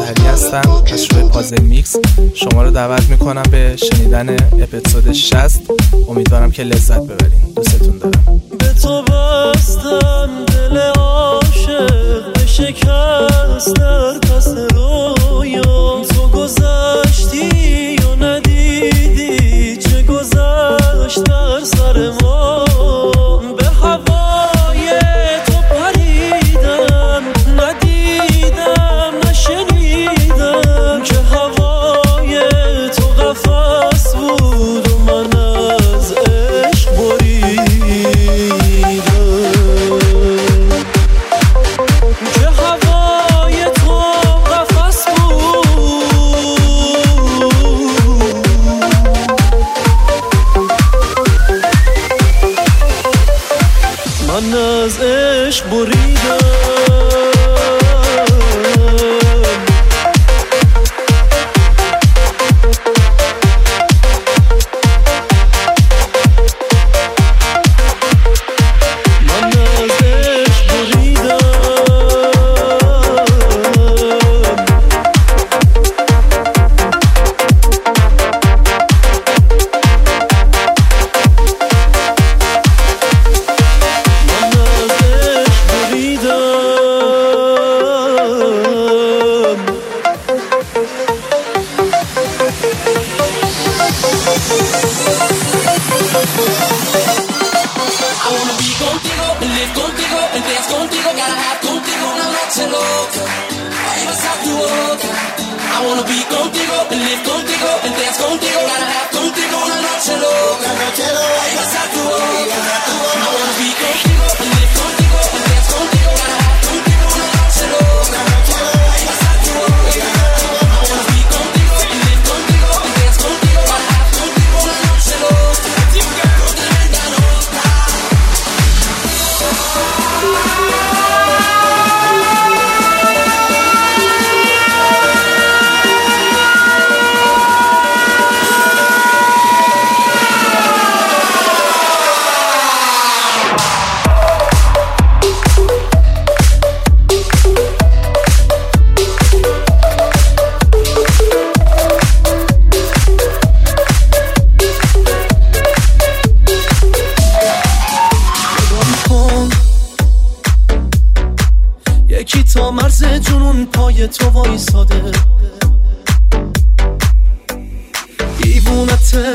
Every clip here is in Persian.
مطهری هستم از شو پازل میکس. شما رو دعوت میکنم به شنیدن اپیزود 60. امیدوارم که لذت ببرین. دوستتون دارم. به تو بستم دل عاشق به شکست در پس رویام، تو گذشتی و ندیدی چه گذشت در سر ما. به هوای تو پریدم ندیدم نشنیدم که هوای تو قفس بود و من از عشق بریدم. که هوای تو قفس بود من از عشق بریدم. تو وایساده دیوونته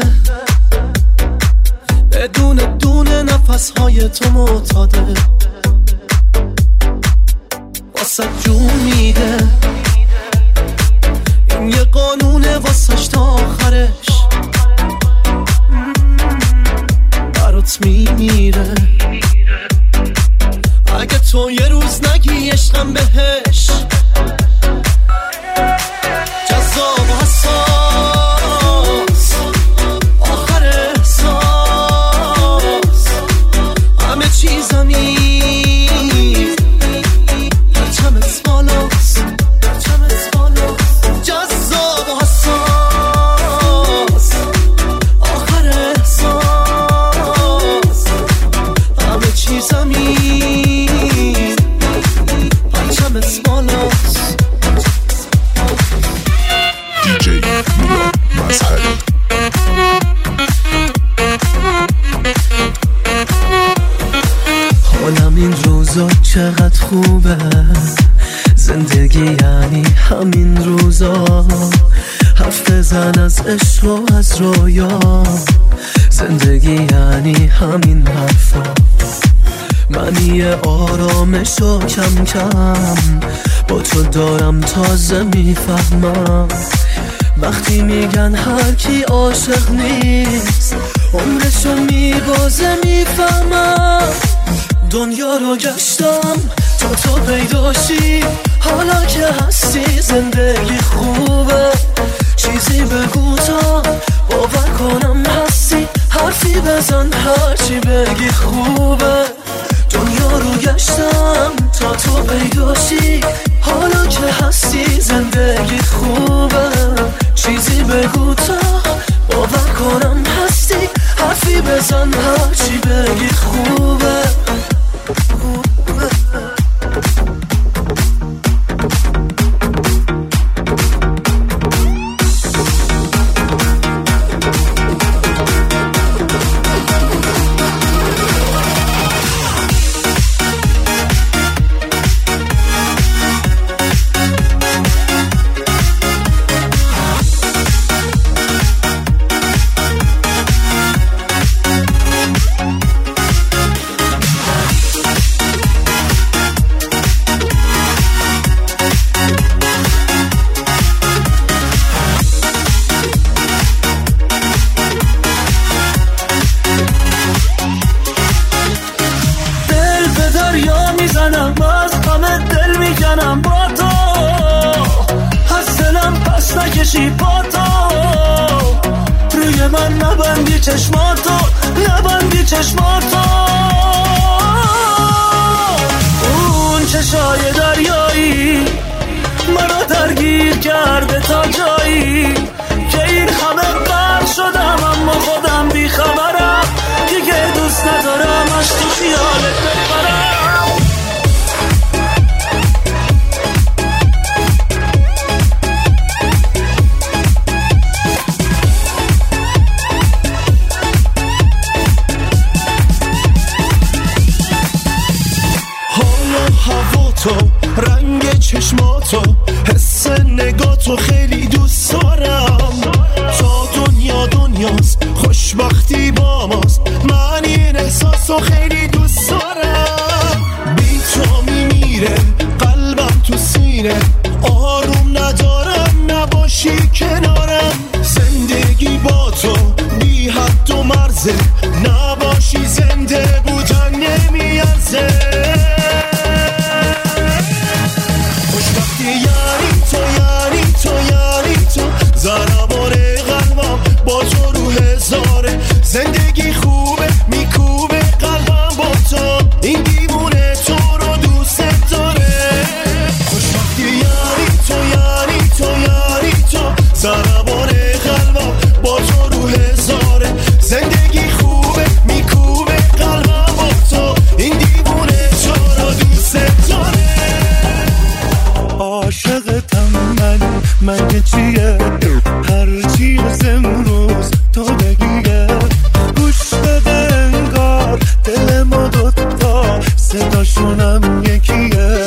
بدون دونه نفسهای تو معتاده واسه جون میده این یه قانونه واسش تا آخرش برات میمیره اگه تو یه روز نگی عشقم بهش جذاب و حساس آخر احساس همه چیزم نیست پرچمت بالاست جذاب و حساس آخر احساس همه چیزم نیست پرچمت بالاست. DJ میلاد مظهری. حالم این روزا چقدر خوبه، زندگی یعنی همین روزا، حرف بزن از عشق و از رویا، زندگی یعنی همین حرفا. من یه آرامشو کم کم با تو دارم تازه میفهمم، وقتی میگن هر کی عاشق نیست عمرشو میبازه میفهمم. دنیا رو گشتم تا تو پیداشی، حالا که هستی زندگی خوبه، چیزی بگو تا باور کنم هستی، حرفی بزن هرچی بگی خوبه. دنیا رو گشتم تا تو پیداشی، حالا که هستی زندگی خوبه، چیزی بگو تا باور کنم هستی، حرفی بزن هرچی بگی خوبه. باشی با تو، روی من نبندی چشماتو، نبندی چشماتو. اون چشای دریایی منو درگیر کرده تا جایی که این همه غرق شدم، اما خودم بیخبرم دیگه دوست ندارم از تو خیالت بپرم. تو رنگ چشماتو، حس نگاتو خیلی دوست دارم. تا دنیا دنیاست، خوشبختی با ماست، من این احساسو خیلی دوست دارم. بی تو میمیره قلبم تو سینه، آروم ندارم نباشی کنارم. زندگی با تو بی حد و مرزه، نباشی زنده بودن نمیارزه. ضربان قلبم با تو رو هزاره، زندگی خوبه میکوبه قلبم با تو، این دیوونه تو رو دوست داره. خوشبختی یعنی تو، یعنی تو، یعنی تو. ضربان قلبم با تو رو هزاره، زندگی خوبه میکوبه قلبم با تو، این دیوونه تو رو دوست داره. عاشقتم من که چیه، هرچی از امروز تو بگیه. گوش بده انگار دل ما دوتا صداشونم یکیه.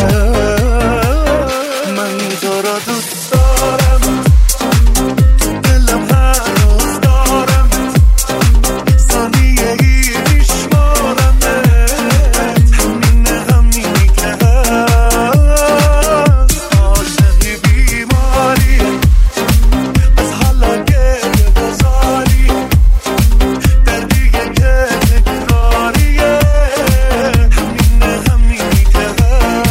من تو را دوست دارم، دلم هر روز دارم، ثانیه ای میشمارم، همینی که هست. عاشقی بیماری از حالا گریه بزاری، دردیه که تکراریه، همینی که هست.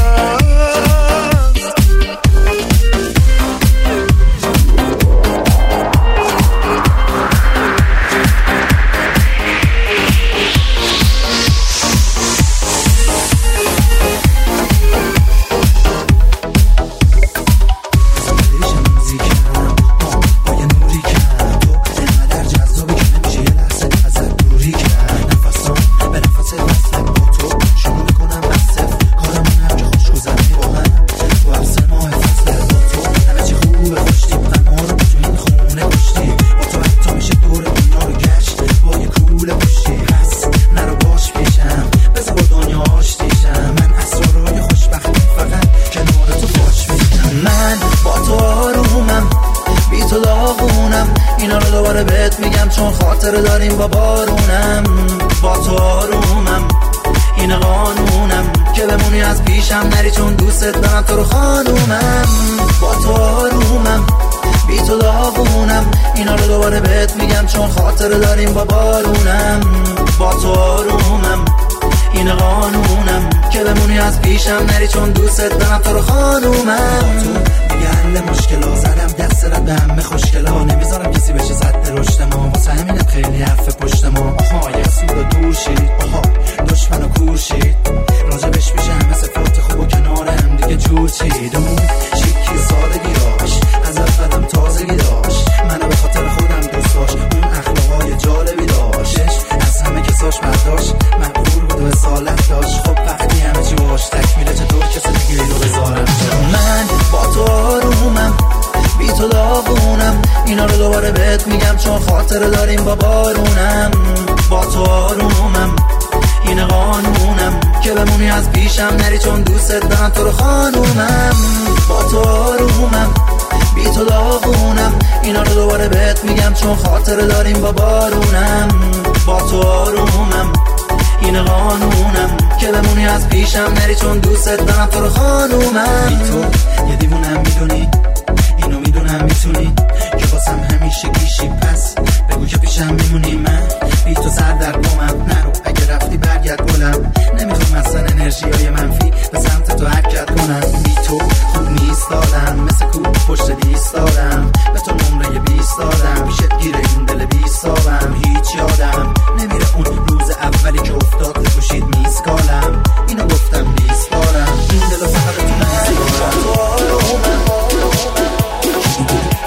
اینا رو دوباره بهت میگم چون خاطره داریم با بارونم. با تو آرومم، این قانونم که بمونی از پیشم نری چون دوستت دارم تو رو خانومم. با تو آرومم، بی تو داغونم. اینا رو دوباره بهت میگم چون خاطره داریم با بارونم. با تو آرومم، این قانونم که بمونی از پیشم نری چون دوستت دارم تو رو خانومم. تو دیگه حل مشکلا زدم دست رد به همه خوشگلا، نمیذارم کسی بشه زد رشد ما، واسه همینت خیلی حرف پشت ما. آها یه سود و دور شید، آها دشمن و کور شید، راجبش میشه همه صفات خوب و کنار هم دیگه جور چید. اون شیکی سادگی داشت، از قدم تازگی داشت، منو به خاطر خودم دوست داشت، اون اخلاقای جالبی داشتش، از همه کساش برداشت، مقبول بود و اصالت داشت. خب وقتی همه چی باش تکمیله چطور کسی دیگه رو بذارم. من با تو آرومم، بی تو داغونم. اینا رو دوباره بهت میگم چون خاطره داریم با بارونم. با تو آرومم، این قانونم که بمونی از پیشم نری چون دوستت دارم تو رو خانومم. با تو آرومم، بی تو داغونم. اینا رو دوباره بهت میگم چون خاطره داریم با بارونم. با تو آرومم، این قانونم که بمونی از پیشم نری چون دوستت دارم تو رو خانومم. بی تو یه دیوونم میدونی، اینو میدونم میتونی که واسم همیشه گیشی، پس بگو که پیشم میمونی. من بی تو سر در گمم، نرو اگه رفتی برگرد گلم. نمیخوام اصلا انرژی های منفی به سمت تو حرکت کنم. بی تو خوب نیست دادم، مثل کوب پشت دیست دادم، به تو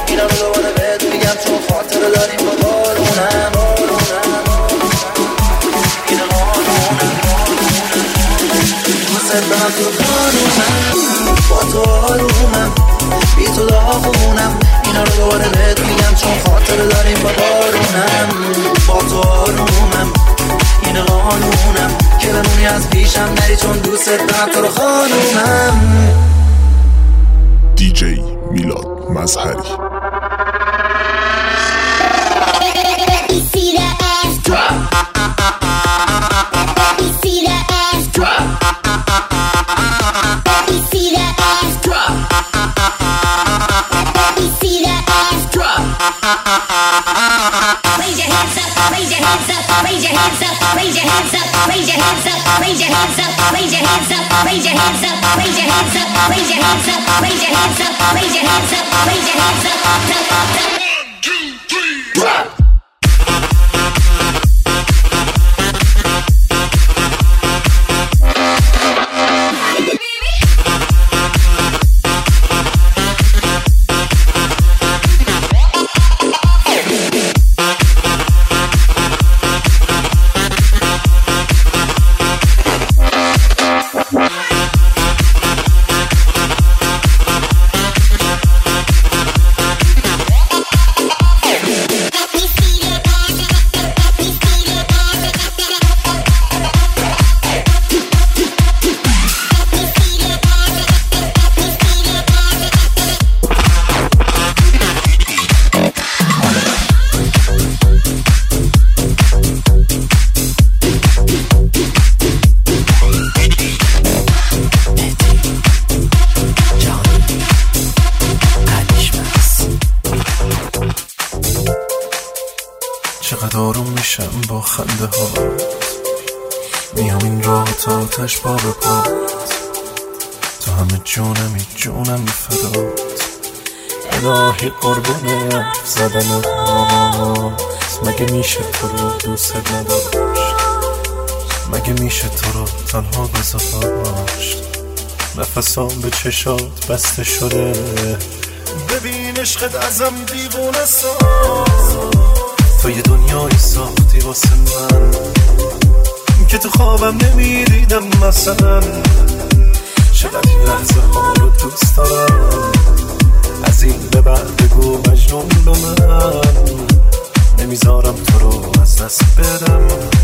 اینا رو دوباره بهت میگم چون خاطره داریم با بارونم این قانونم دوست دارم تو قانونم با تو آرومم بی تو داغونم اینا رو دوباره بهت میگم چون خاطره داریم با بارونم با تو آرومم این قانونم که بمونی از پیشم نری چون دوست دارم تو رو خانومم. دیجی میلاد مظهری. چقدر آروم میشم با خنده ها میام این راه تا آتش پا به پات تو همه جونم فدات الهی قربون حرف زدن هات مگه میشه تو رو دوست نداشت مگه میشه تو رو تنها گذاشت نفسام به چشات بسته شده ببین عشقت ازم دیوونه ساز تو یه دنیایی ساختی واسه من که تو خوابم نمیدیدم مثلا چقدر این لحظه ها رو دوست دارم از این به بعد بگو مجنون به من نمیذارم تو رو از دست بدم